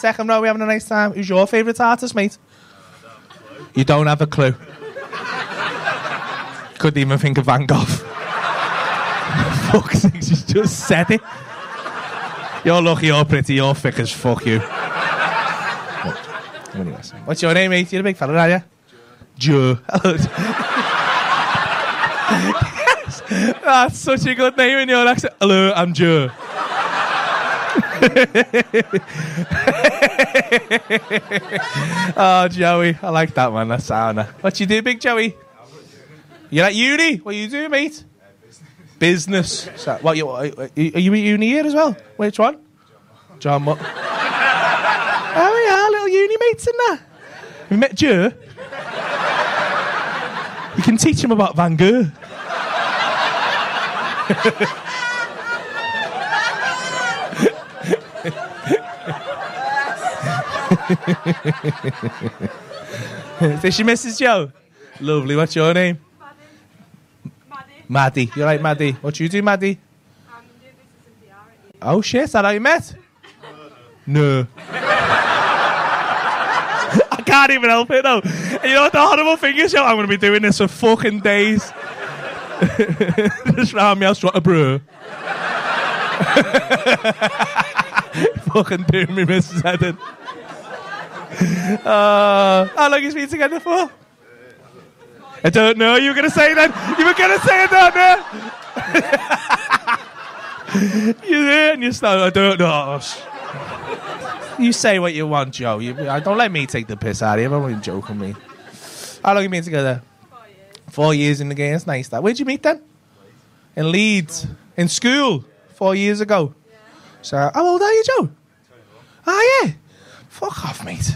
Second row, we're having a nice time. Who's your favourite artist, mate? You don't have a clue. Couldn't even think of Van Gogh. Fuck's sake, she's just said it. You're lucky, you're pretty, you're thick as fuck, you. Anyways, what's your name, mate? You're a big fella, are you? Joe. Yes. That's such a good name in your accent. Hello, I'm Joe. Oh, Joey, I like that, man. That's sound. What you do, big Joey? You're at uni? What you do, mate? Business. So, what, are you at uni here as well? Which one? John Mutt. Oh, yeah, little uni mates in there. Have you met Joe? You can teach him about Van Gogh. Is this your Mrs. Joe? Lovely. What's your name? Maddie. You're right, Maddie. What do you do, Maddie? I'm doing business in PR. Oh, shit. Is that how you met? No. I can't even help it, though. And you know what the horrible thing is, yo? I'm going to be doing this for fucking days. Just round me house, what a bro. Fucking doing me, Mrs. Eden. How long has been together for? I don't know. You were going to say that? You were going to say I don't know? You did, and you start, I don't know. You say what you want, Joe. Don't let me take the piss out of you. Everyone's joking me. How long have you been together? 4 years. 4 years in the game. That's nice, that. Where'd you meet then? In Leeds. In school? 4 years ago. Yeah. So, how old are you, Joe? 21. Oh, yeah. Fuck off, mate.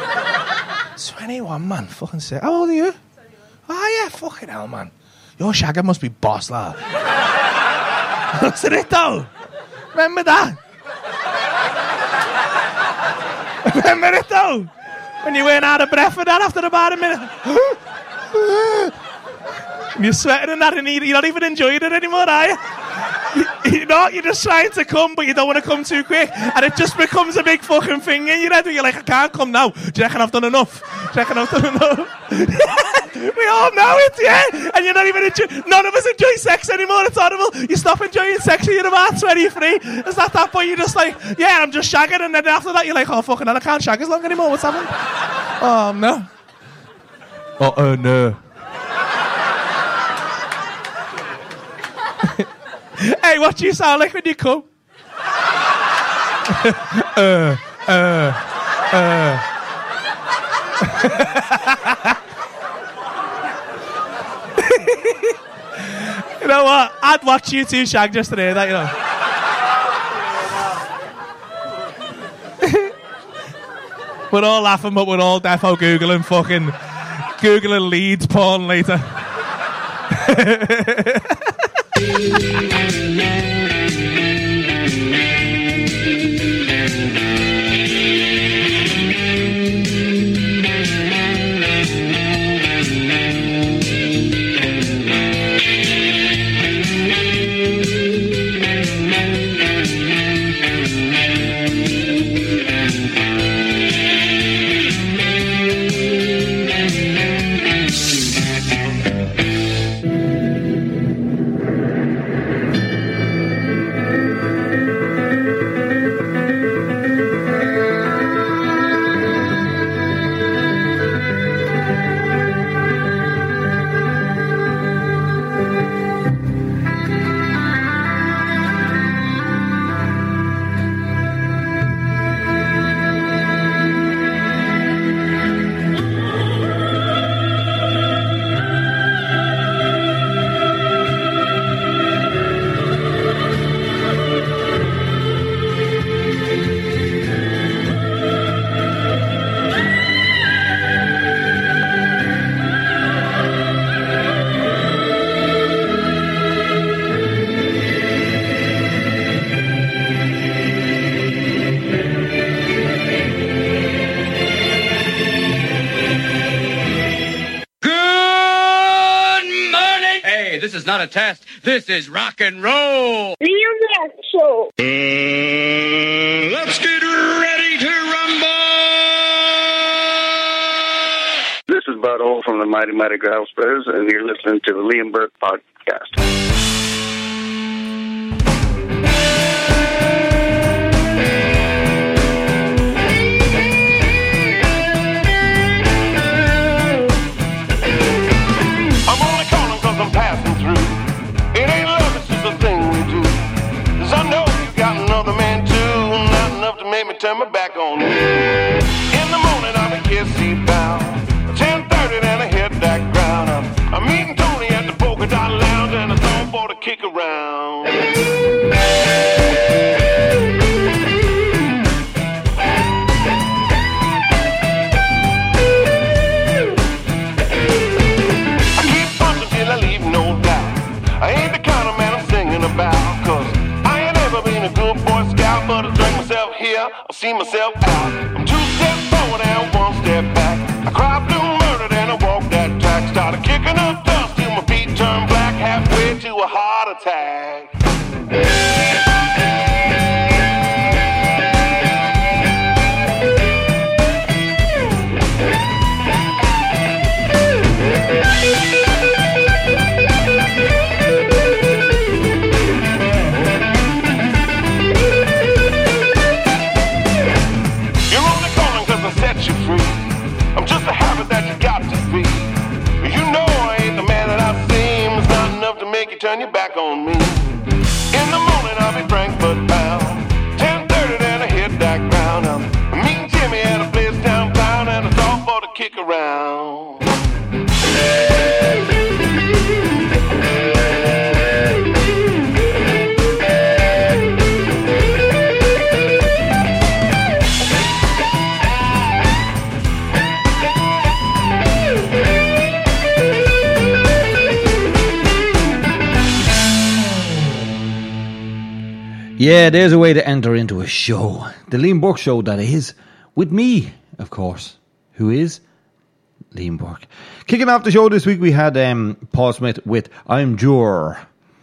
21, man. Fucking sick. How old are you? 21. Oh, yeah. Fucking hell, man. Your shagger must be boss, lad. Wasn't it, though? Remember that? Remember it, though? When you weren't out of breath for that after about a minute. You're sweating and that, and you're not even enjoying it anymore, are you? You're just trying to come, but you don't want to come too quick, and it just becomes a big fucking thing in your head. You're like, I can't come now. Do you reckon I've done enough? Do you reckon I've done enough? We all know it, yeah? And you're not even none of us enjoy sex anymore. It's horrible. You stop enjoying sex when you're about 23. It's at that point you're just like, yeah, I'm just shagging, and then after that you're like, oh, fucking hell, I can't shag as long anymore. What's happening? Oh, no. Oh, no. Hey, what do you sound like when you come? You know what? I'd watch you two shag just today, that, you know. We're all laughing, but we're all defo Googling Leeds porn later. This is not a test. This is rock and roll. Neil Death Show. Let's get ready to rumble. from the Mighty Mighty Grouse Brothers, and you're listening to the Liam Burke Podcast. Turn my back on you. In the morning I'll be kissy bound. 10:30 then I hit that ground. I'm meeting Tony at the Polka Dot Lounge and it's on for the kick around. I keep punching till I leave no doubt. I ain't the kind of man I'm singing about, 'cause I ain't ever been a good Boy Scout, but I drink myself here, I see myself out. I'm 2 steps forward and 1 step back. I cry blue murder, then I walk that track. Started kicking up dust till my feet turned black, halfway to a heart attack. I'm just a habit that you got to be. You know I ain't the man that I seem. It's not enough to make you turn your back on me. In the morning I'll be Frankfurt bound. 10:30 then I hit that ground. I'm meeting Jimmy at a place downtown, and it's all for the kick around. Yeah, there's a way to enter into a show. The Liam Burke Show, that is. With me, of course. Who is? Liam Burke. Kicking off the show this week, we had Paul Smith with I'm Joe.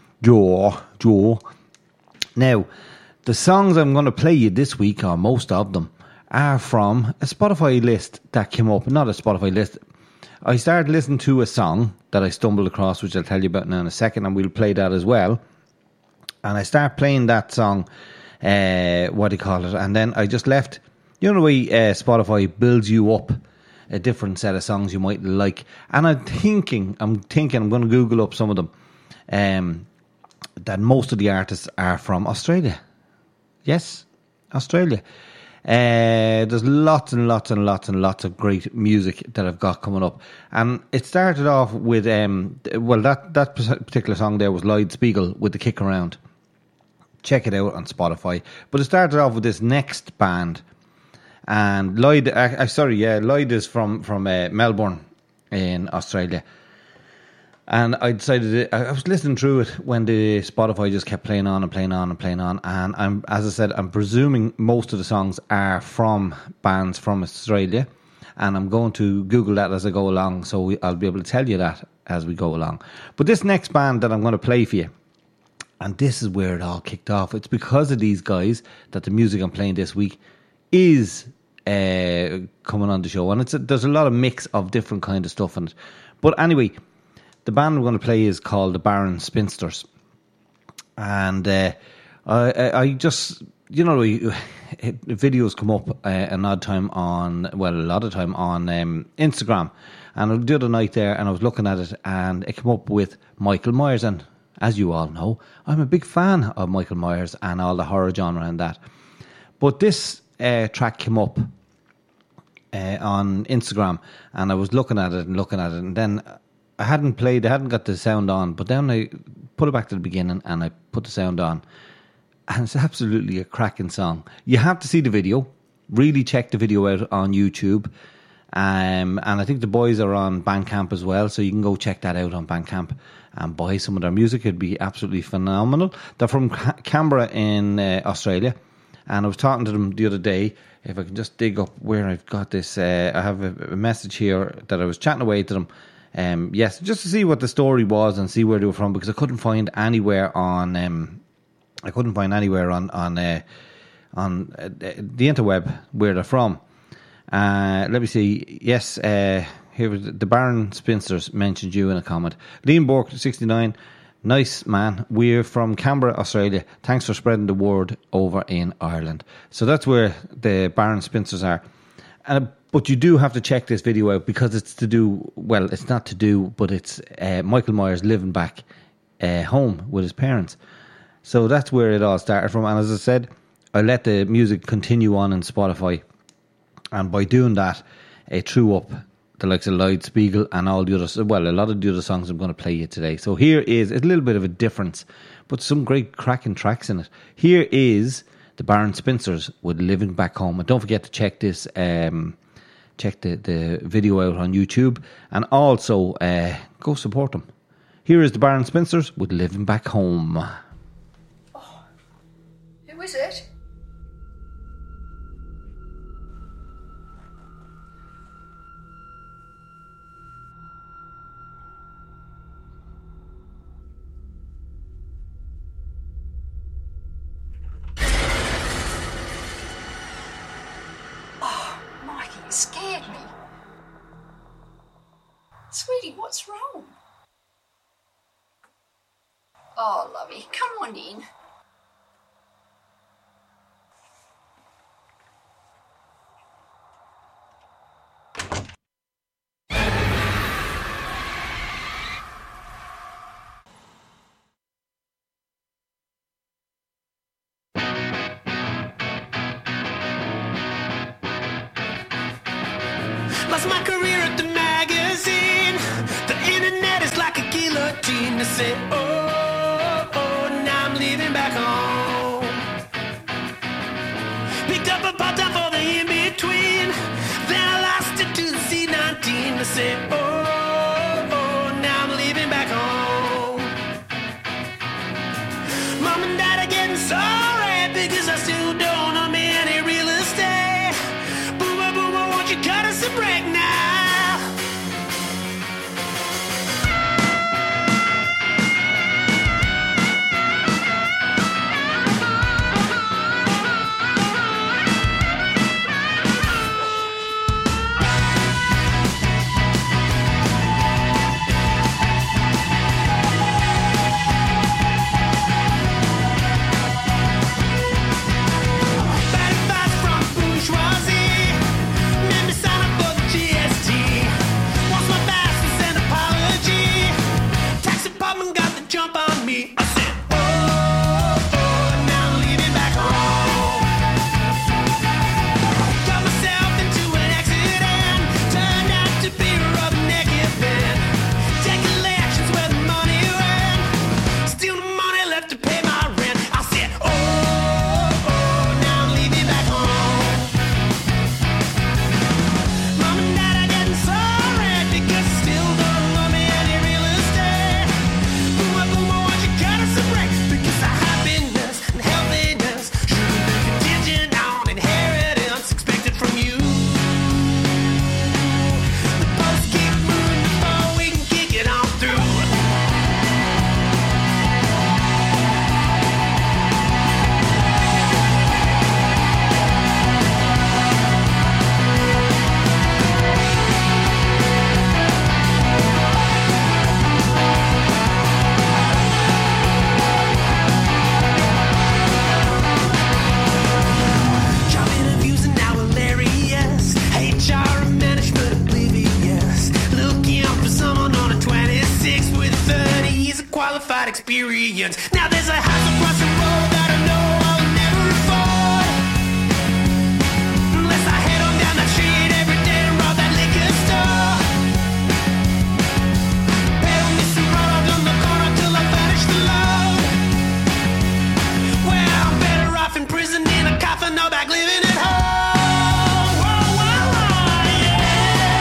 Now, the songs I'm going to play you this week, or most of them, are from a Spotify list that came up. Not a Spotify list. I started listening to a song that I stumbled across, which I'll tell you about now in a second, and we'll play that as well. And I start playing that song, and then I just left. You know the way Spotify builds you up a different set of songs you might like. And I'm thinking I'm going to Google up some of them. That most of the artists are from Australia. Yes, Australia. There's lots and lots and lots and lots of great music that I've got coming up. And it started off with, that particular song there was Lloyd Spiegel with The Kick Around. Check it out on Spotify. But it started off with this next band. And Lloyd is from Melbourne in Australia. And I decided, I was listening through it when the Spotify just kept playing on and playing on and playing on. And I'm presuming most of the songs are from bands from Australia. And I'm going to Google that as I go along, so I'll be able to tell you that as we go along. But this next band that I'm going to play for you, and this is where it all kicked off. It's because of these guys that the music I'm playing this week is coming on the show. And there's a lot of mix of different kind of stuff in it. But anyway, the band I'm going to play is called the Barren Spinsters. And I just, videos come up a lot of time on Instagram. And the other night there, and I was looking at it, and it came up with Michael Myers. And as you all know, I'm a big fan of Michael Myers and all the horror genre and that. But this track came up on Instagram, and I was looking at it, and then I hadn't got the sound on, but then I put it back to the beginning and I put the sound on, and it's absolutely a cracking song. You have to see the video. Really check the video out on YouTube. And I think the boys are on Bandcamp as well, so you can go check that out on Bandcamp and buy some of their music. It'd be absolutely phenomenal. They're from Canberra in Australia, and I was talking to them the other day. If I can just dig up where I've got this, I have a message here that I was chatting away to them. Yes, just to see what the story was and see where they were from, because I couldn't find anywhere on the interweb where they're from. Let me see. Yes, Here was the Baron Spinsters mentioned you in a comment. Liam Bork, 69. Nice man. We're from Canberra, Australia. Thanks for spreading the word over in Ireland. So that's where the Baron Spinsters are. But you do have to check this video out because it's to do, well, it's not to do, but it's Michael Myers living back home with his parents. So that's where it all started from. And as I said, I let the music continue on in Spotify. And by doing that, it threw up the likes of Lloyd Spiegel and all the others. Well, a lot of the other songs I'm going to play you today. So here is a little bit of a difference, but some great cracking tracks in it. Here is the Baron Spinsters with Living Back Home. And don't forget to check this, check the video out on YouTube. And also, go support them. Here is the Baron Spinsters with Living Back Home. Oh, who is it? Scared me. Sweetie, what's wrong? Oh, lovey, come on in. Lost my career at the magazine. The internet is like a guillotine. To say, now I'm leaving back home. Picked up a part-time for the in-between. Then I lost it to the C-19. To say, now I'm leaving back home. Mom and Dad are getting sorry because I still don't own any real estate. Boomer, boomer, won't you cut us a break now? Experience. Now there's a house across the road that I know I'll never afford, unless I head on down the street every day and rob that liquor store. Pay on this road on the corner till I finish the load. Well, I'm better off in prison in a coffin, no back living at home. Whoa, whoa, whoa, yeah.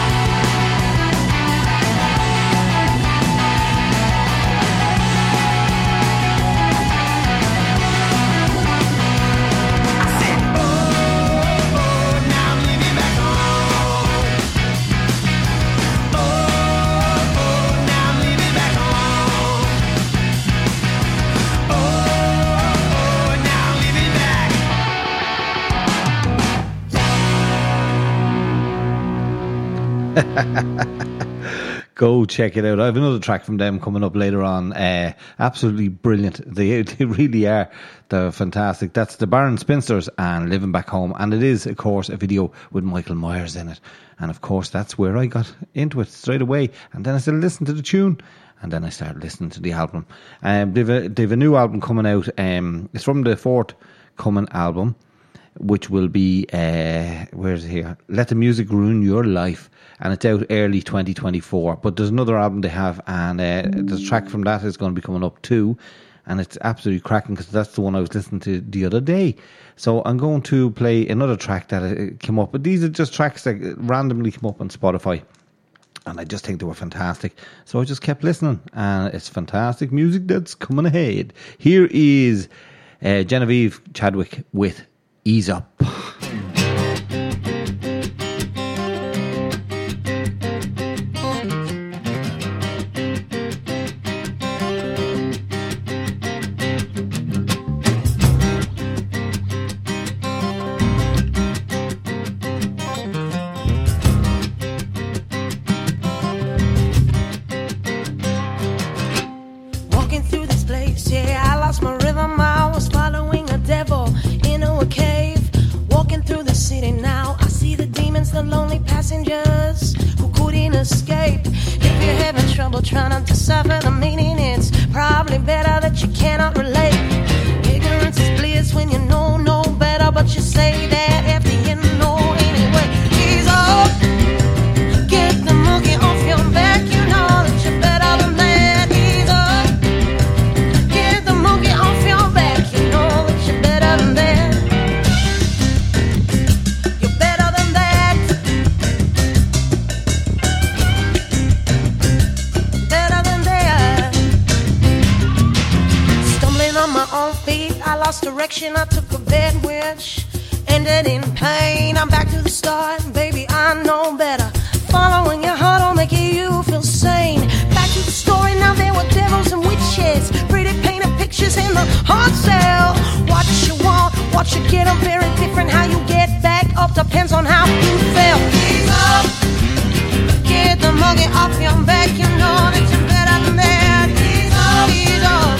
Go check it out. I have another track from them coming up later on. Absolutely brilliant. They really are. They're fantastic. That's the Barron Spinsters and Living Back Home. And it is, of course, a video with Michael Myers in it. And, of course, that's where I got into it straight away. And then I started listening to the tune. And then I started listening to the album. They've a new album coming out. It's from the forthcoming album, which will be, where is it here? Let the Music Ruin Your Life. And it's out early 2024. But there's another album they have, and the track from that is going to be coming up too. And it's absolutely cracking, because that's the one I was listening to the other day. So I'm going to play another track that came up. But these are just tracks that randomly come up on Spotify. And I just think they were fantastic. So I just kept listening. And it's fantastic music that's coming ahead. Here is Genevieve Chadwick with Ease Up. Try not to suffer the meaning. It's probably better that you cannot relate. Ignorance is bliss when you know no better, but you say that after you know anyway. Ease up, get the monkey off your back. You know that you're better than that. Ease up, get the monkey off your back. You know that you're better than that. You're better than that. Lost direction, I took a bad wish, ended in pain. I'm back to the start, baby, I know better. Following your heart will make you feel sane. Back to the story, now there were devils and witches, pretty painted pictures in the hard sell. What you want, what you get, I'm very different. How you get back up depends on how you feel. Ease up, get the monkey off your back. You know that you're better than that. Ease up, ease up.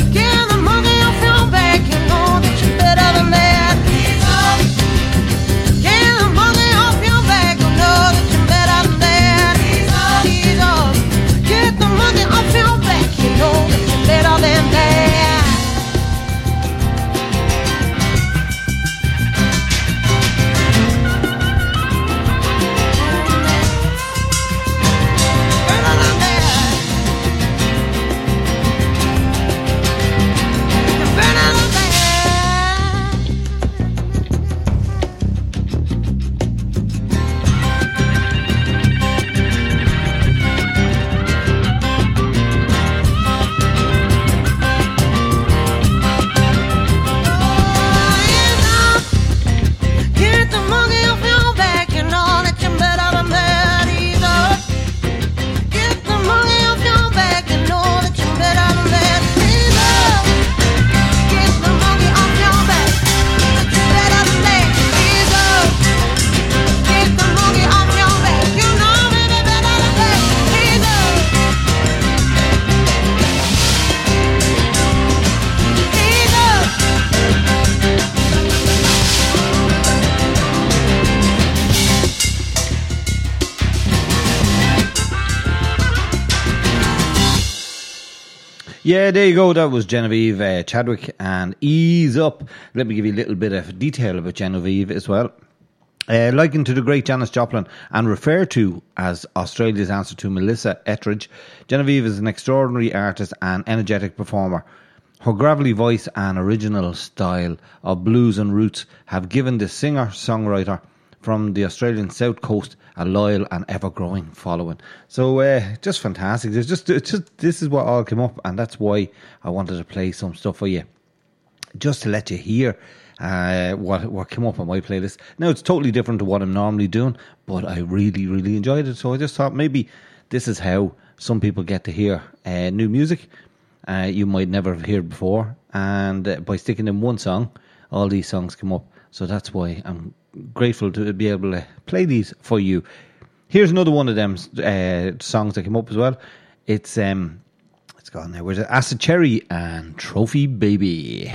Yeah, there you go. That was Genevieve Chadwick and Ease Up. Let me give you a little bit of detail about Genevieve as well. Likened to the great Janis Joplin and referred to as Australia's answer to Melissa Etheridge, Genevieve is an extraordinary artist and energetic performer. Her gravelly voice and original style of blues and roots have given the singer-songwriter from the Australian South Coast a loyal and ever-growing following. So, just fantastic. It's just this is what all came up, and that's why I wanted to play some stuff for you, just to let you hear what came up on my playlist. Now, it's totally different to what I'm normally doing, but I really, really enjoyed it. So I just thought maybe this is how some people get to hear new music you might never have heard before, and by sticking in one song, all these songs come up. So that's why I'm grateful to be able to play these for you. Here's another one of them songs that came up as well. It's gone now. Where's it? Acid Cherry and Trophy Baby.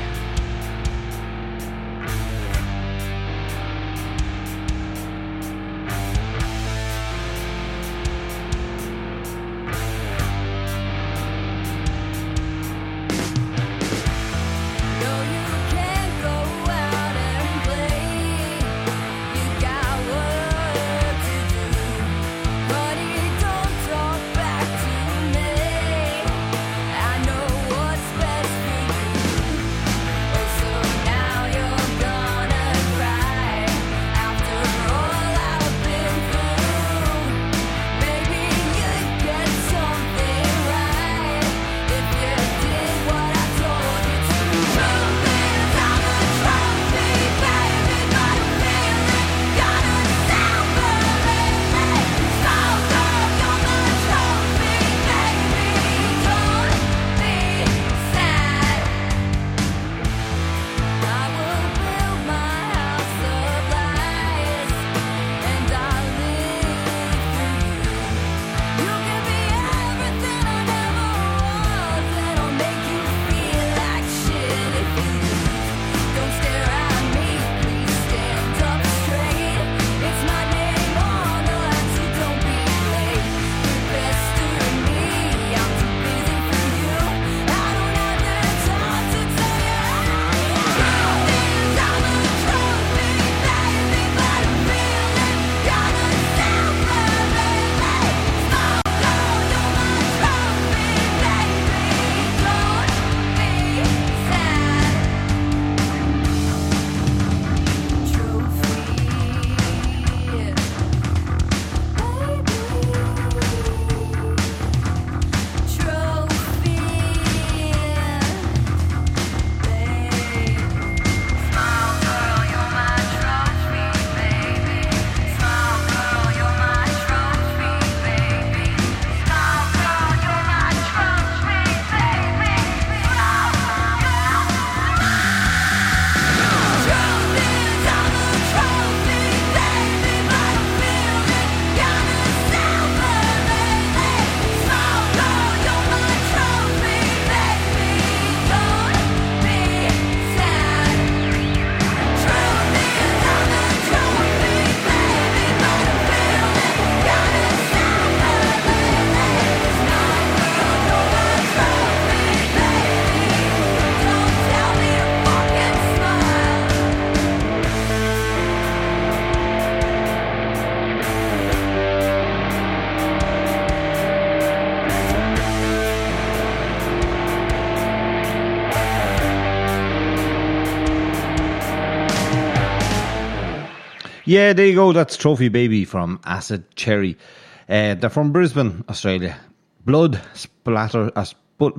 Yeah, there you go. That's Trophy Baby from Acid Cherry. They're from Brisbane, Australia. Blood spatters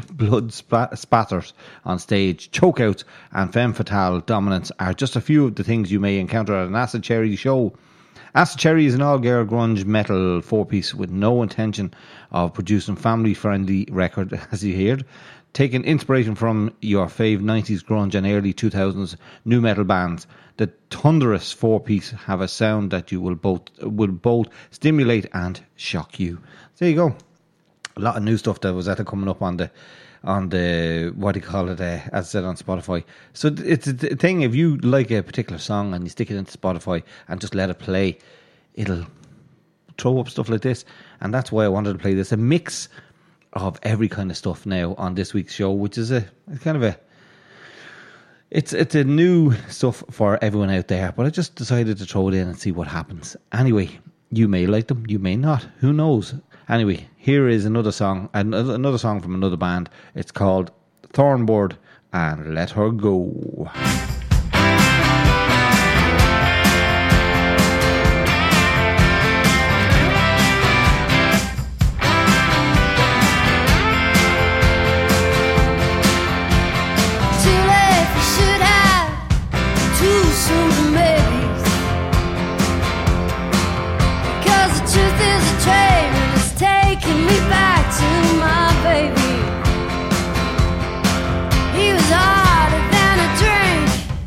on stage, chokeouts and femme fatale dominance are just a few of the things you may encounter at an Acid Cherry show. Acid Cherry is an all-girl grunge metal four-piece with no intention of producing family-friendly record, as you heard. Taking inspiration from your fave 90s grunge and early 2000s new metal bands, the thunderous four-piece have a sound that you will both stimulate and shock you. There you go. A lot of new stuff that was coming up on the what do you call it, as I said, on Spotify. So it's a thing, if you like a particular song and you stick it into Spotify and just let it play, it'll throw up stuff like this. And that's why I wanted to play this. A mix of every kind of stuff now on this week's show, which is it's a new stuff for everyone out there, but I just decided to throw it in and see what happens. Anyway, you may like them, you may not, who knows. Anyway, here is another song from another band. It's called Thornbird and Let Her Go. He was harder than a drink.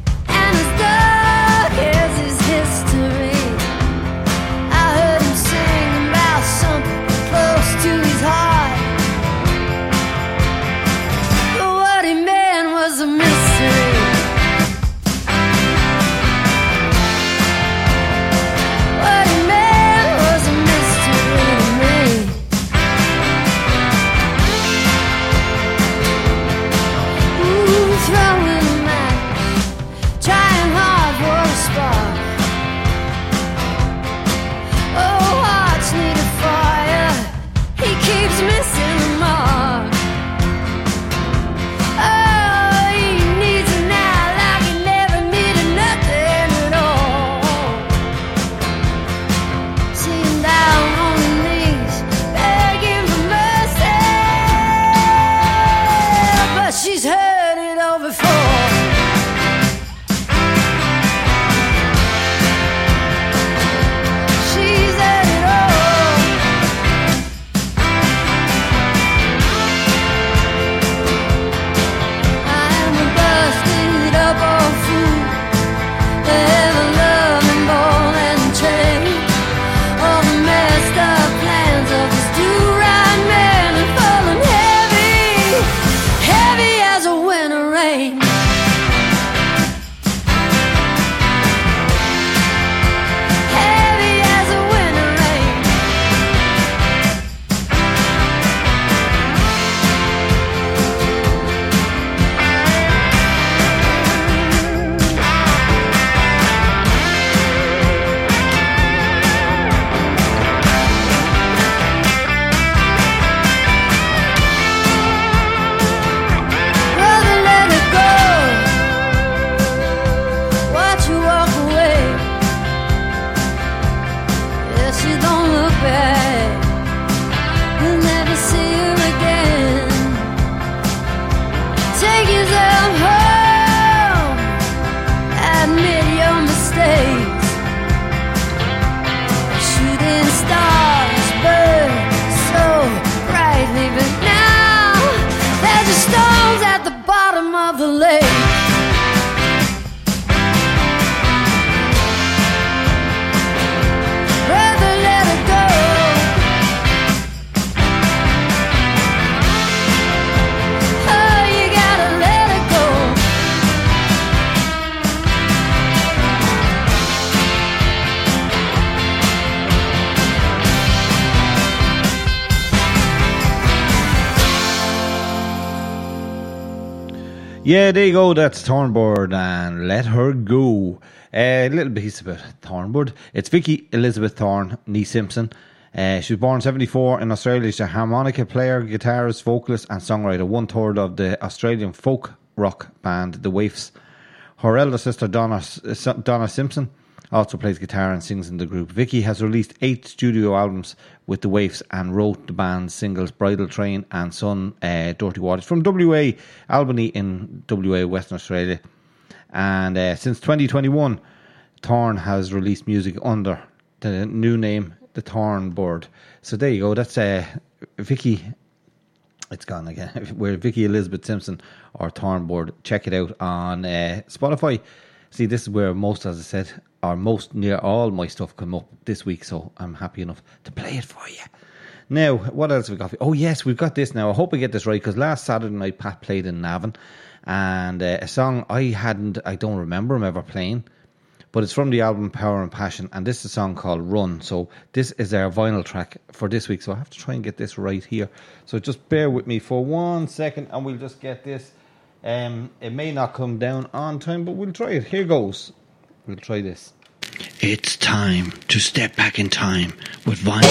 Yeah, there you go. That's Thornbird and Let Her Go. A little piece about Thornbird. It's Vicky Elizabeth Thorne, nee Simpson. She was born in 1974 in Australia. She's a harmonica player, guitarist, vocalist and songwriter. 1/3 of the Australian folk rock band The Waifs. Her elder sister Donna Simpson also plays guitar and sings in the group. Vicky has released 8 studio albums with The Waifs and wrote the band's singles Bridal Train and Sun, Dirty Waters from WA, Albany in WA, Western Australia. And since 2021, Thorne has released music under the new name, The Thornbird. So there you go. That's Vicky. It's gone again. We're Vicky Elizabeth Simpson or Thornbird. Check it out on Spotify. See, this is where most, as I said, or most near all my stuff come up this week. So I'm happy enough to play it for you. Now, what else have we got? Oh yes, we've got this now. I hope I get this right because last Saturday night Pat played in Navan, and a song I don't remember him ever playing. But it's from the album Power and Passion, and this is a song called Run. So this is our vinyl track for this week. So I have to try and get this right here. So just bear with me for 1 second, and we'll just get this. It may not come down on time, but we'll try it. Here goes. We'll try this. It's time to step back in time with vinyl.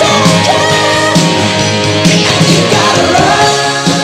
You gotta run.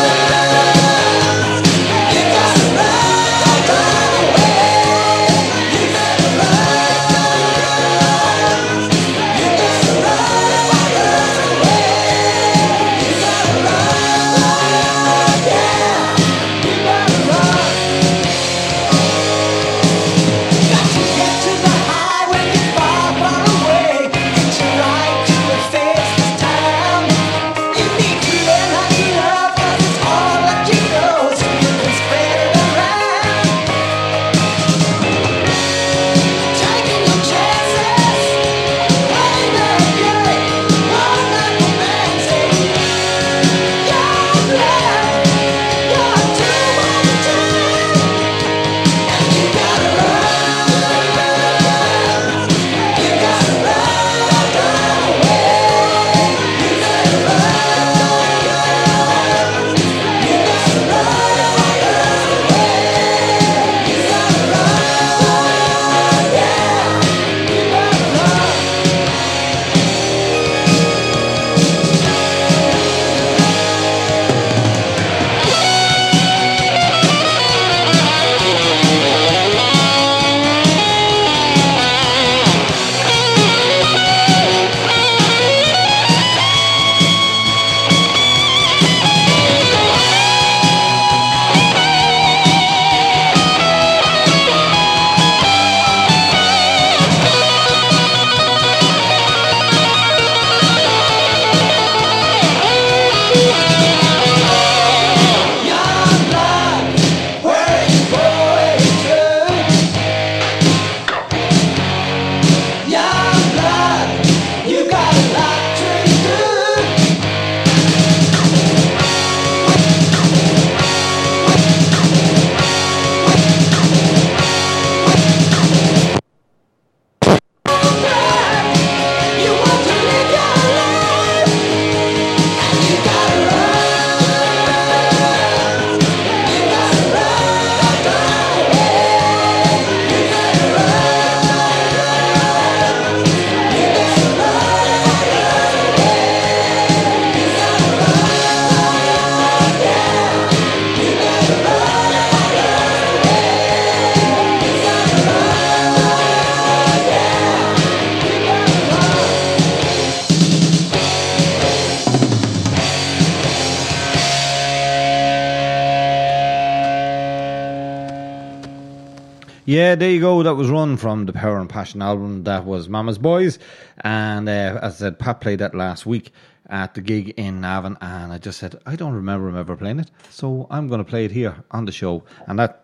Yeah, there you go. That was Run from the Power and Passion album. That was Mama's Boys. And as I said, Pat played that last week at the gig in Navan. And I just said, I don't remember him ever playing it. So I'm going to play it here on the show. And that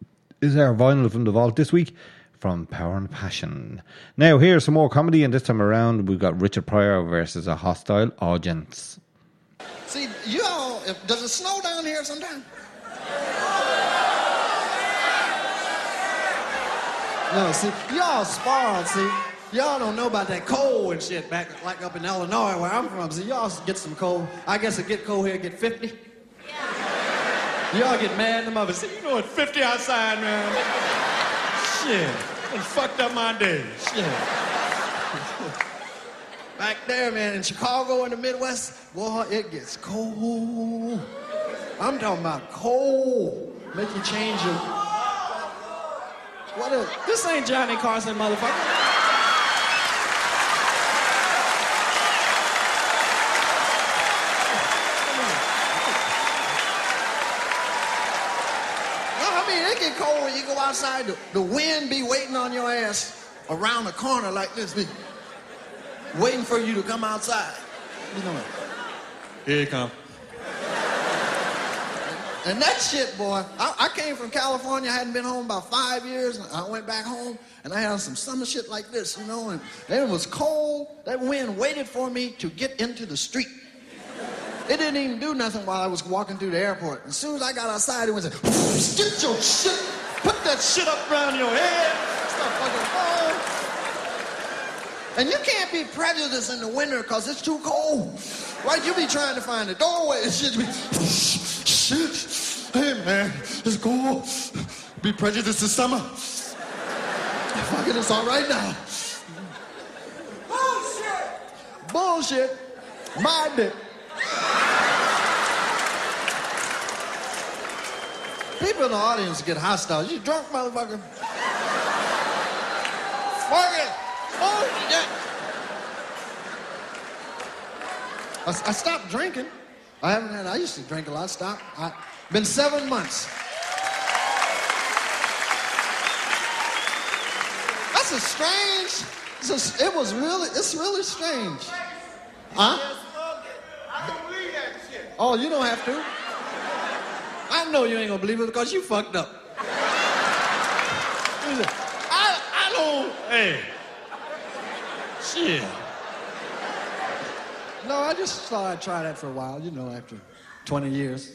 is our vinyl from the vault this week from Power and Passion. Now, here's some more comedy. And this time around, we've got Richard Pryor versus a hostile audience. See, you all, does it snow down here sometime? No, see, y'all spoiled, see. Y'all don't know about that cold and shit back like up in Illinois where I'm from. See, y'all get some cold. I guess it get cold here, get 50. Yeah. Y'all get mad in the mother. Say, you know it's 50 outside, man. Shit. It fucked up my day. Shit. Back there, man, in Chicago in the Midwest, boy, it gets cold. I'm talking about cold. Make you change your... What is... This ain't Johnny Carson, motherfucker. It get cold when you go outside. The wind be waiting on your ass around the corner like this, be waiting for you to come outside. You know what? Here you come. And that shit, boy, I came from California. I hadn't been home about 5 years. I went back home, and I had some summer shit like this, you know, and it was cold. That wind waited for me to get into the street. It didn't even do nothing while I was walking through the airport. As soon as I got outside, it was like, get your shit, put that shit up around your head, stop fucking phone. And you can't be prejudiced in the winter because it's too cold. Right? You be trying to find a doorway and shit. Shit. Hey, man, it's cold. Be prejudiced in summer. Fucking, it's all right now. Bullshit. Bullshit. My dick. People in the audience get hostile. You drunk, motherfucker? Fuck it. Oh, yeah. I stopped drinking. I used to drink a lot. Stopped. Been 7 months. That's a strange. It's really strange. Huh? I don't believe that shit. Oh, you don't have to. I know you ain't gonna believe it because you fucked up. I don't. Hey. Shit. No, I just thought I'd try that for a while, you know, after 20 years.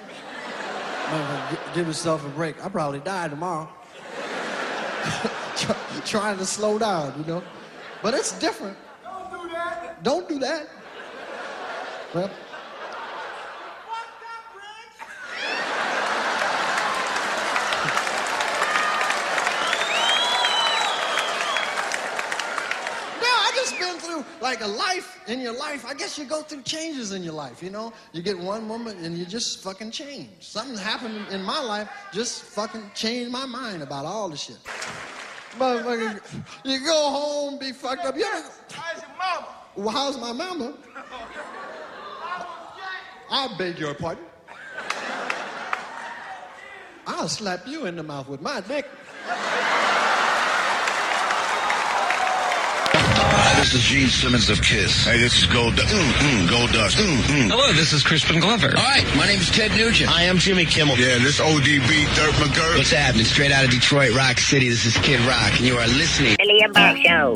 Give yourself a break. I'll probably die tomorrow. Trying to slow down, you know. But it's different. Don't do that. Don't do that. Well. Been through like a life in your life. I guess you go through changes in your life, you know. You get one moment and you just fucking change. Something happened in my life, just fucking changed my mind about all the shit. Motherfucker, you go home, be fucked up. How's your mama? Well, how's my mama? I beg your pardon. I'll slap you in the mouth with my dick. This is Gene Simmons of Kiss. Hey, this is Gold Dust. Hello, this is Crispin Glover. All right, my name is Ted Nugent. I am Jimmy Kimmel. Yeah, this ODB, Dirk McGurk. What's happening? Straight out of Detroit, Rock City. This is Kid Rock, and you are listening to the Liam Burke Show.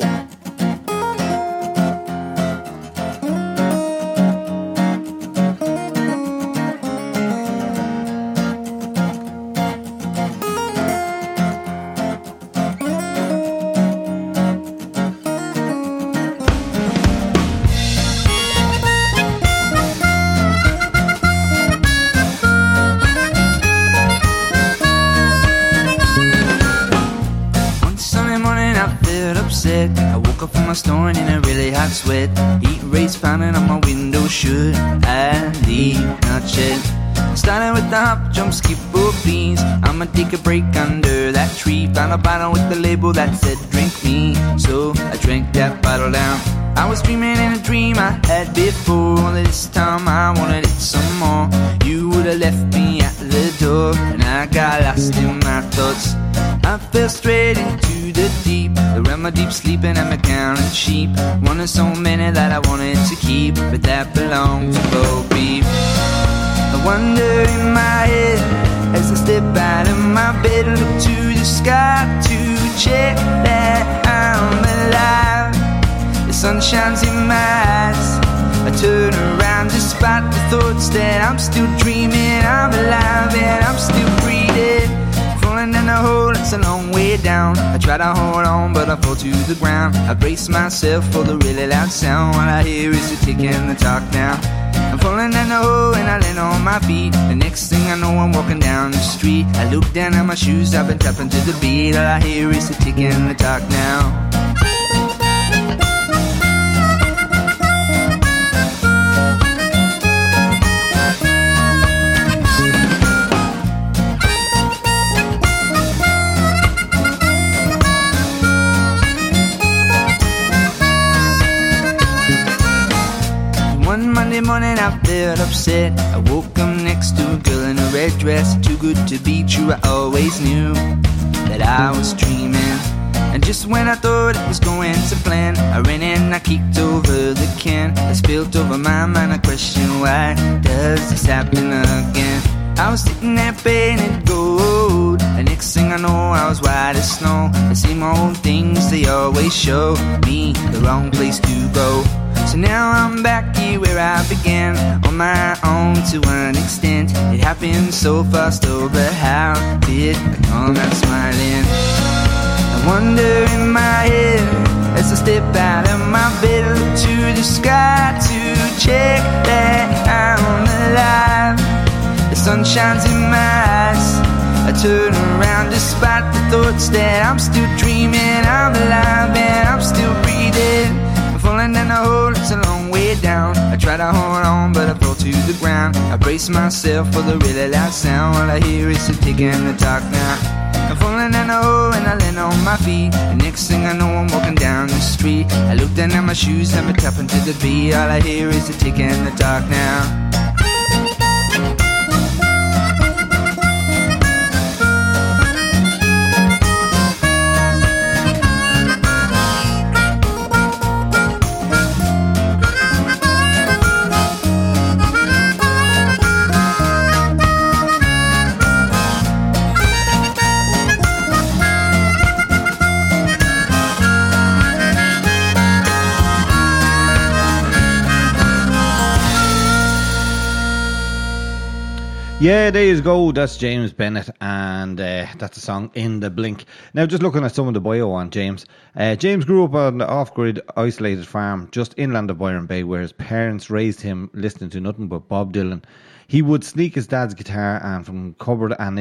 I woke up from my snoring in a really hot sweat. Heat rays pounding on my window. Should I leave? Not yet. Starting with the hop, jump, skip, oh please. I'ma take a break under that tree. Found a bottle with the label that said drink me. So I drank that bottle down. I was dreaming in a dream I had before. Only this time I wanted it some more. You would've left me at the door, and I got lost in my thoughts. I fell straight into the deep, the realm of deep sleeping and my counting sheep. One of so many that I wanted to keep, but that belonged to Bo Peep. I wonder in my head as I step out of my bed and look to the sky to check that I'm alive. The sun shines in my eyes. I turn around despite the thoughts that I'm still dreaming. I'm alive and I'm still breathing. Falling in a hole, it's a long way down. I try to hold on, but I fall to the ground. I brace myself for the really loud sound. All I hear is the ticking the talk now. I'm falling down the hole and I land on my feet. The next thing I know, I'm walking down the street. I look down at my shoes, I've been tapping to the beat. All I hear is the tick and the talk now. One Monday morning I felt upset. I woke up next to a girl in a red dress. Too good to be true, I always knew that I was dreaming. And just when I thought it was going to plan, I ran in, I kicked over the can. I spilled over my mind, I questioned why does this happen again? I was sitting there painted gold. The next thing I know, I was white as snow. The same old things, they always show me the wrong place to go. So now I'm back here where I began, on my own to an extent. It happened so fast, oh, but how did I come out smiling? I wonder in my head as I step out of my bed, look to the sky to check that I'm alive. The sun shines in my eyes. I turn around despite the thoughts that I'm still dreaming. I'm alive and I'm still breathing. I'm falling down the hole, it's a long way down. I try to hold on but I fall to the ground. I brace myself for the really loud sound. All I hear is the tick and the talk now. I'm falling down the hole and I land on my feet. The next thing I know, I'm walking down the street. I look down at my shoes and I'm tapping to the beat. All I hear is the tick and the talk now. Yeah, there you go. That's James Bennett, and that's a song In the Blink. Now, just looking at some of the bio on James. James grew up on an off-grid, isolated farm just inland of Byron Bay, where his parents raised him listening to nothing but Bob Dylan. He would sneak his dad's guitar and from cupboard and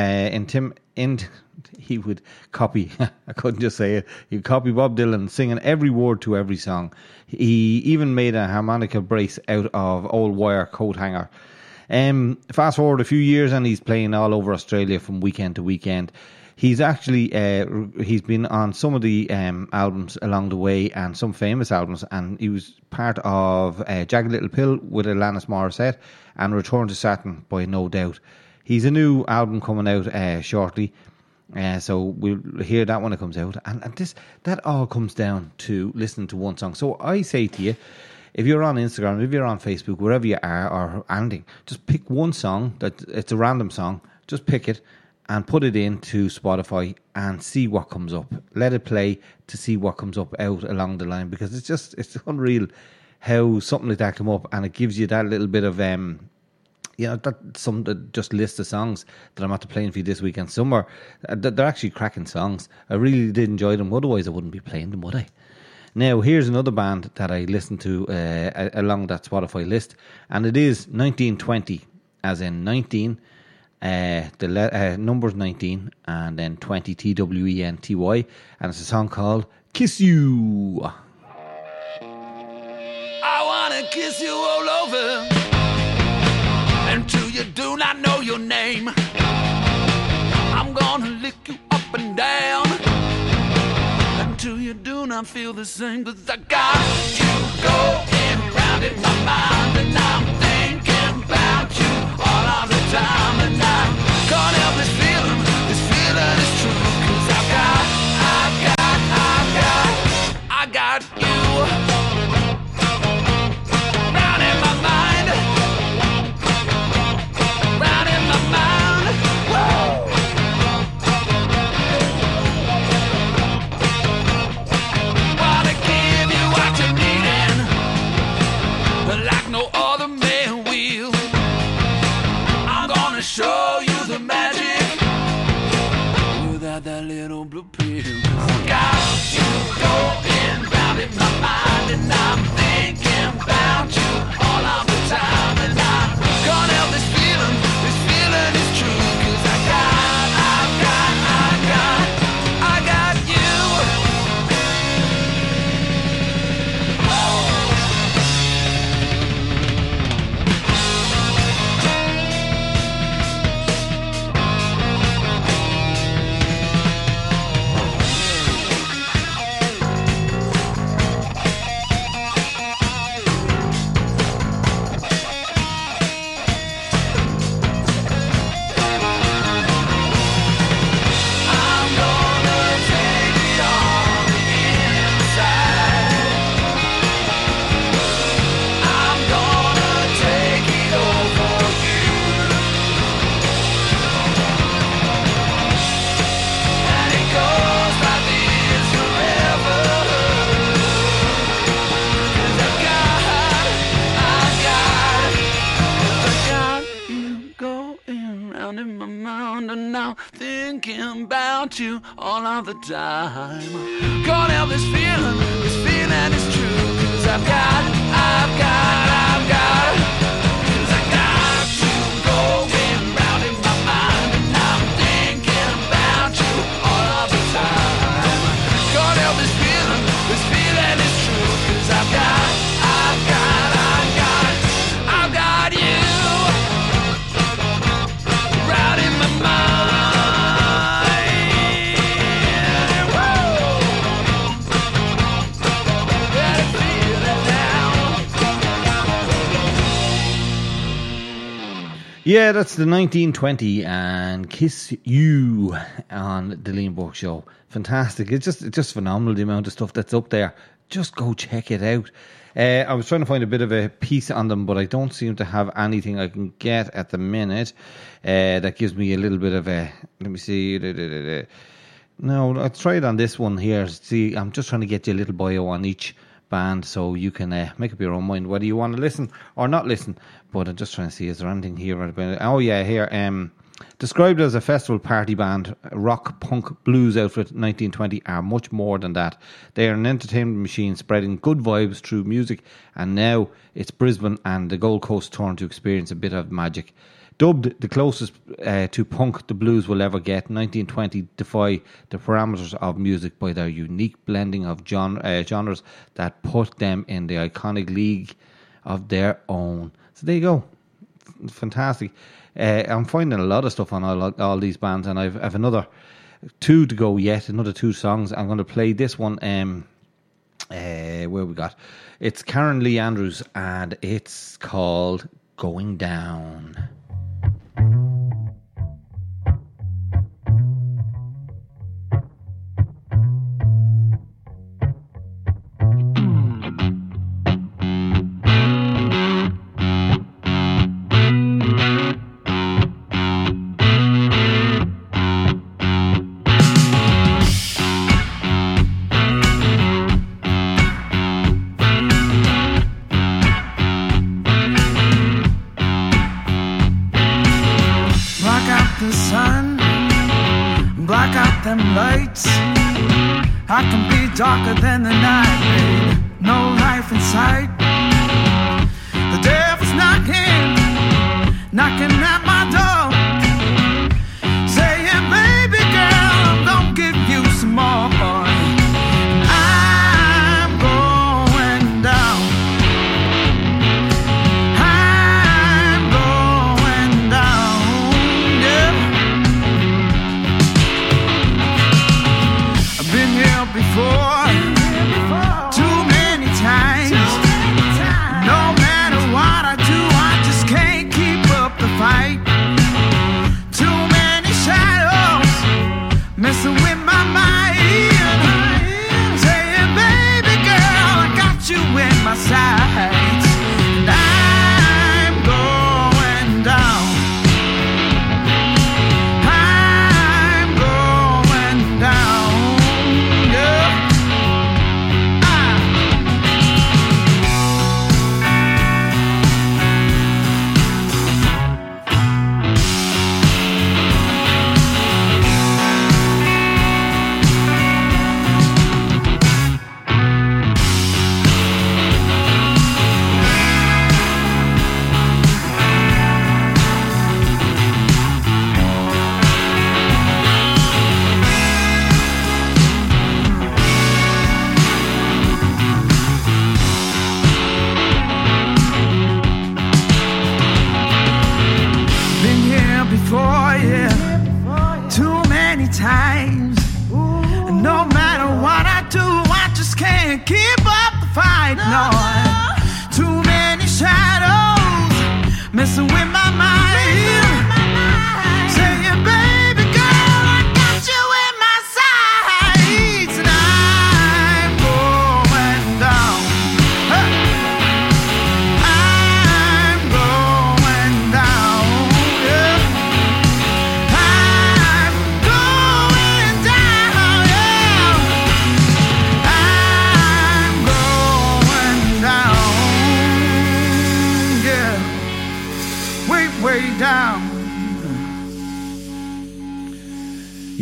he would copy. I couldn't just say it. He'd copy Bob Dylan, singing every word to every song. He even made a harmonica brace out of old wire coat hanger. Fast forward a few years and he's playing all over Australia from weekend to weekend. He's actually he's been on some of the albums along the way, and some famous albums, and he was part of Jagged Little Pill with Alanis Morissette and Return to Saturn by No Doubt. He's a new album coming out shortly, so we'll hear that when it comes out, and that all comes down to listening to one song. So I say to you, if you're on Instagram, if you're on Facebook, wherever you are or anything, just pick one song. It's a random song. Just pick it and put it into Spotify and see what comes up. Let it play to see what comes up out along the line, because it's unreal how something like that come up, and it gives you that little bit of that some that just list the songs that I'm after playing for you this weekend. Some are they're actually cracking songs. I really did enjoy them. Otherwise, I wouldn't be playing them, would I? Now, here's another band that I listened to along that Spotify list, and it is 1920, as in 19, the number's 19, and then 20, TWENTY, and it's a song called Kiss You. I wanna kiss you all over until you do not know your name. I'm gonna lick you up and down until you do not feel the same. 'Cause I got you going round in my mind, and I'm thinking about you all of the time, and I can't help this feeling is true. 'Cause I got you round in my mind, round in my mind. Whoa. Wanna give you what you're needing. I'm thinking about you all of the time. Can't help this feeling is true. 'Cause I've got you going round in my mind, and I'm thinking about you all of the time. Can't help this feeling is true. 'Cause I've got you round in my mind. Whoa. Better feel it now. Yeah, that's the 1920 and Kiss You on the Liam Burke Show. Fantastic. It's just phenomenal, the amount of stuff that's up there. Just go check it out. I was trying to find a bit of a piece on them, but I don't seem to have anything I can get at the minute. That gives me a little bit of a... Let me see. No, I'll try it on this one here. See, I'm just trying to get you a little bio on each band so you can make up your own mind whether you want to listen or not listen. But I'm just trying to see, is there anything here about it? Oh yeah, here. Described as a festival party band, rock, punk, blues outfit, 1920 are much more than that. They are an entertainment machine spreading good vibes through music, and now it's Brisbane and the Gold Coast turn to experience a bit of magic. Dubbed the closest to punk the blues will ever get, 1920 defy the parameters of music by their unique blending of genres that put them in the iconic league of their own. So there you go. Fantastic. I'm finding a lot of stuff on all these bands, and I've another 2 to go yet, another 2 songs. I'm going to play this one. Where we got? It's Karen Lee Andrews, and it's called Going Down. I can be darker than the night, babe. No life in sight. The devil's knocking at my door, saying, baby girl, I'm gonna give you some more. I'm going down. I'm going down, yeah. I've been here before, too many times. No matter what I do, I just can't keep up the fight. Too many shadows messing with my mind, saying, baby girl, I got you in my sights. And I'm going down. I'm going down, yeah. Been here before, yeah, too many times. And no matter what I do, I just can't keep up the fight. No, too many shadows messing with my mind, saying, baby girl, I got you in my sights. And I'm going down. I'm going down, yeah. I'm going down, yeah. I'm going down, yeah. Wait,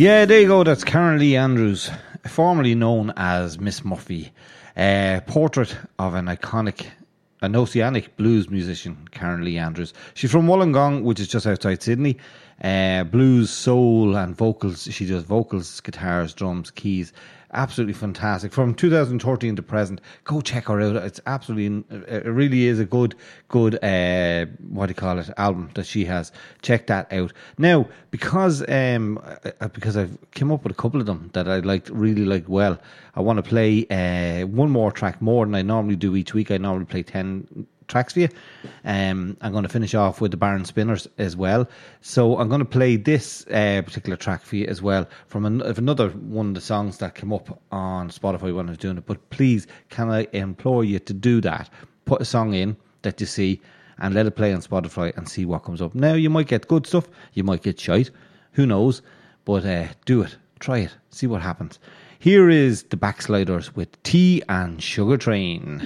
Yeah, there you go. That's Karen Lee Andrews, formerly known as Miss Murphy. Portrait of an iconic, an oceanic blues musician, Karen Lee Andrews. She's from Wollongong, which is just outside Sydney. Blues, soul and vocals. She does vocals, guitars, drums, keys. Absolutely fantastic. From 2013 to present, go check her out. It's absolutely, it really is a good, what do you call it, album that she has. Check that out. Now, because I've come up with a couple of them that I really liked well, I want to play one more track more than I normally do each week. I normally play 10 tracks for you. I'm going to finish off with the Barn Spinners as well. So I'm going to play this particular track for you as well from another one of the songs that came up on Spotify when I was doing it. But please, can I implore you to do that? Put a song in that you see and let it play on Spotify and see what comes up. Now, you might get good stuff, you might get shite, who knows, but do it, try it, see what happens. Here is the Backsliders with Tea and Sugar Train.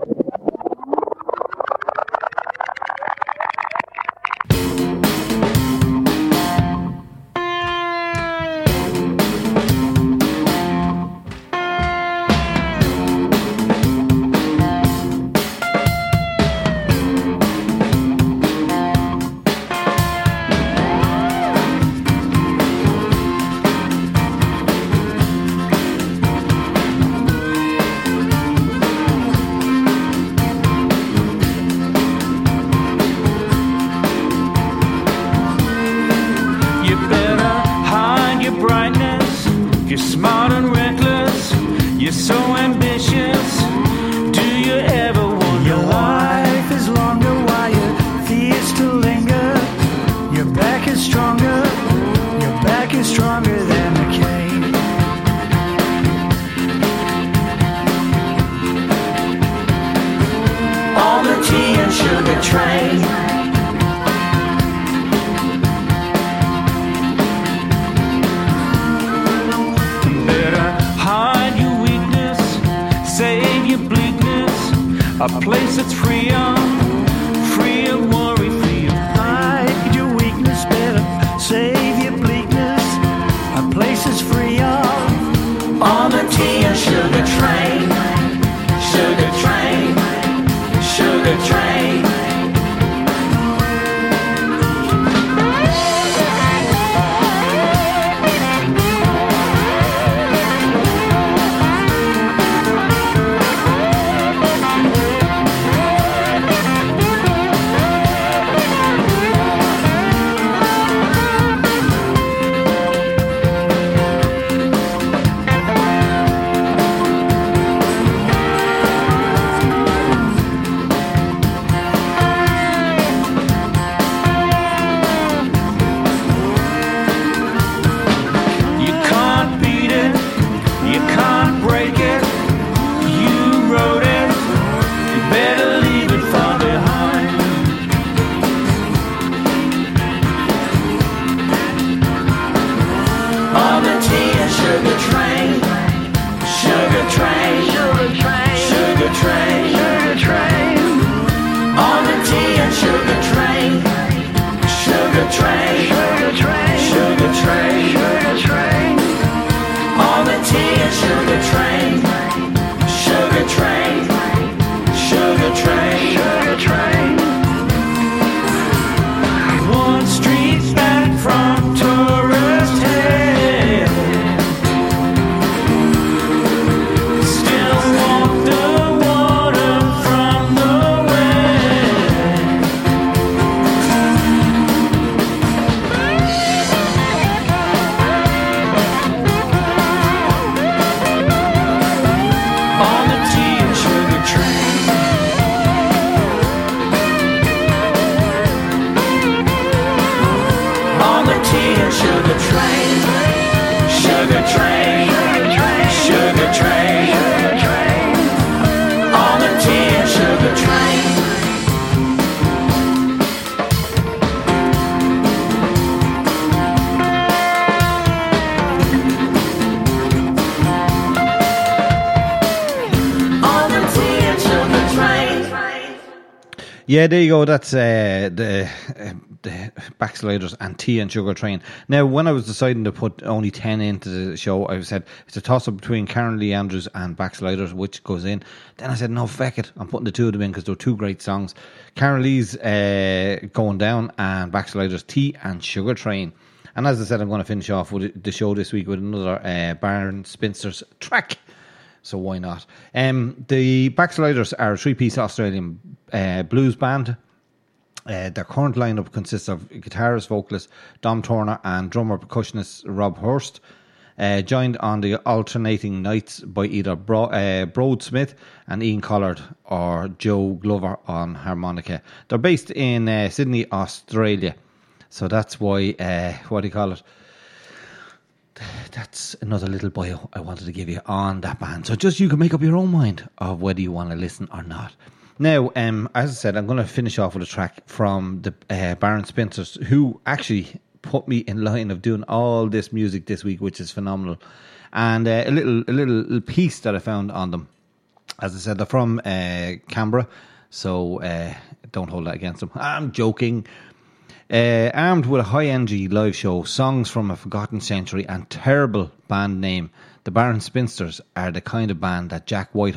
A place that's free of worry, free of hide your weakness, better save your bleakness. A place that's free of on the tea and sugar train, sugar train, sugar train. Yeah, there you go. That's the Backsliders and Tea and Sugar Train. Now, when I was deciding to put only 10 into the show, I said it's a toss-up between Karen Lee Andrews and Backsliders, which goes in. Then I said, no, feck it. I'm putting the two of them in because they're two great songs. Karen Lee's Going Down and Backsliders' Tea and Sugar Train. And as I said, I'm going to finish off with the show this week with another Barn Spinsters track. So why not? The Backsliders are a three-piece Australian blues band. Their current lineup consists of guitarist, vocalist Dom Turner and drummer percussionist Rob Hurst, joined on the alternating nights by either Brode Smith and Ian Collard or Joe Glover on harmonica. They're based in Sydney, Australia. So that's why, what do you call it? That's another little bio I wanted to give you on that band. So just you can make up your own mind of whether you want to listen or not. Now, as I said, I'm going to finish off with a track from the Barn Spinsters, who actually put me in line of doing all this music this week, which is phenomenal. And a little piece that I found on them. As I said, they're from Canberra, so don't hold that against them. I'm joking. Armed with a high-energy live show, songs from a forgotten century and terrible band name, the Barn Spinsters are the kind of band that Jack White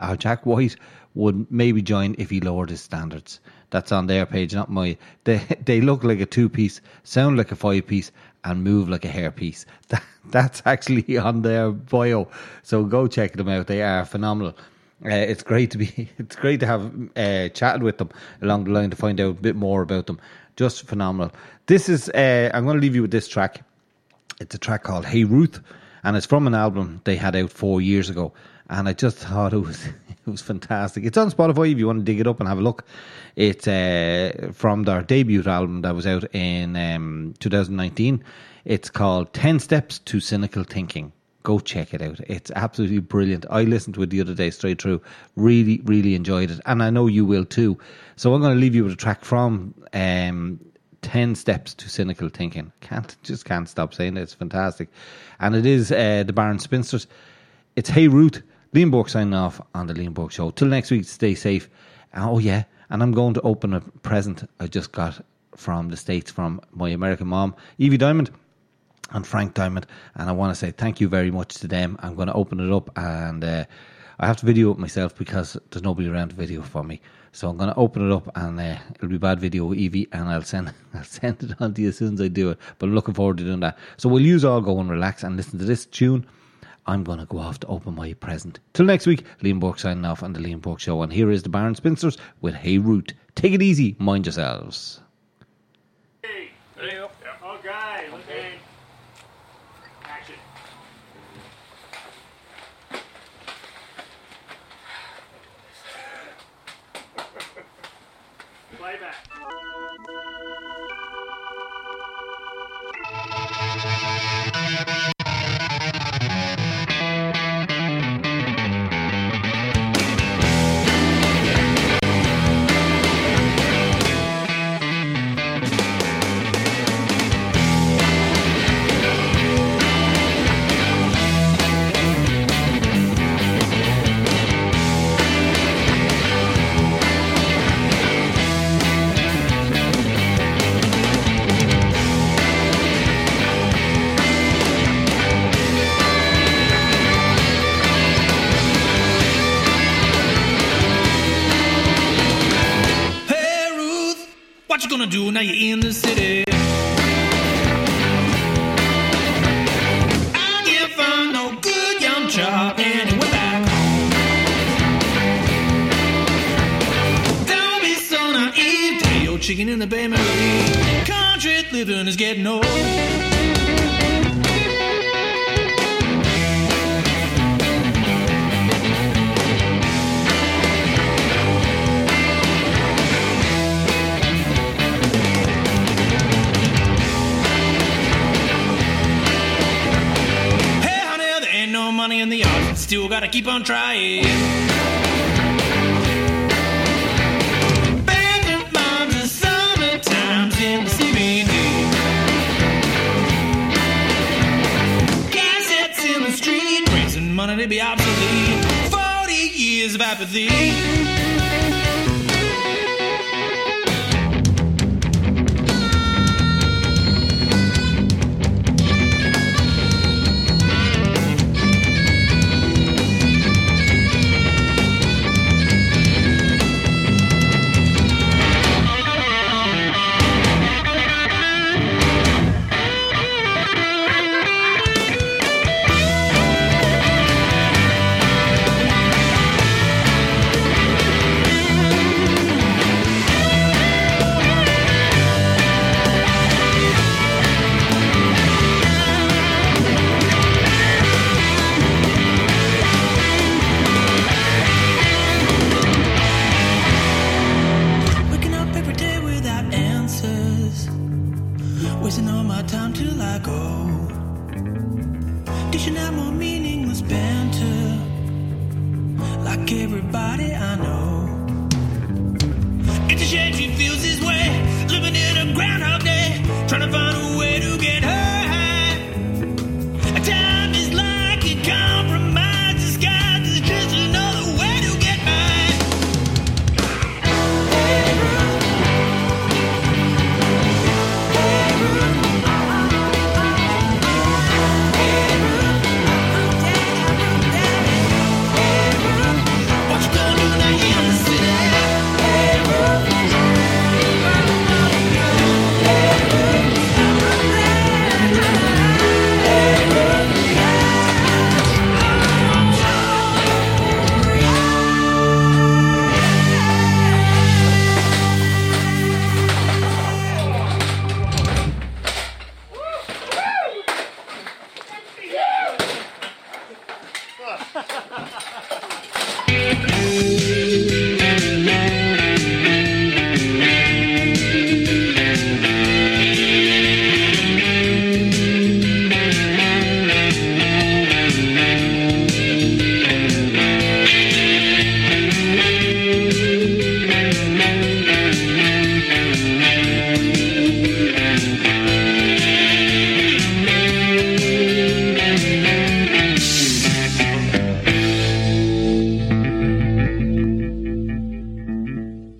would maybe join if he lowered his standards. That's on their page, not mine. They look like a two-piece, sound like a five-piece, and move like a hairpiece. That's actually on their bio. So go check them out. They are phenomenal. It's great to have chatted with them along the line to find out a bit more about them. Just phenomenal. This is I'm going to leave you with this track. It's a track called Hey Ruth, and it's from an album they had out 4 years ago. And I just thought it was fantastic. It's on Spotify if you want to dig it up and have a look. It's from their debut album that was out in 2019. It's called 10 Steps to Cynical Thinking. Go check it out. It's absolutely brilliant. I listened to it the other day straight through. Really, really enjoyed it. And I know you will too. So I'm going to leave you with a track from 10 Steps to Cynical Thinking. Can't stop saying it. It's fantastic. And it is the Barn Spinsters. It's Hey Ruth. Liam Burke signing off on the Liam Burke Show. Till next week, stay safe. Oh yeah, and I'm going to open a present I just got from the States from my American mom, Evie Diamond and Frank Diamond, and I want to say thank you very much to them. I'm going to open it up, and I have to video it myself because there's nobody around to video for me. So I'm going to open it up, and it'll be bad video with Evie, and I'll send it on to you as soon as I do it. But I'm looking forward to doing that. So will you all go and relax and listen to this tune? I'm going to go off to open my present. Till next week, Liam Burke signing off on the Liam Burke Show, and here is the Barn Spinsters with Hey Ruth. Take it easy, mind yourselves. Hey, yep. Okay, looking. Action. Playback. What you gonna do now you're in the city? I can't find no good young job anywhere back home. Don't be so naive. Day old chicken in the Bay Marie. Country living is getting old. Money in the odds, still gotta keep on trying. Bathroom moms and summertimes in the CBD. Gas sets in the street, raising money to be obsolete. 40 years of apathy. It's a shame she feels this way.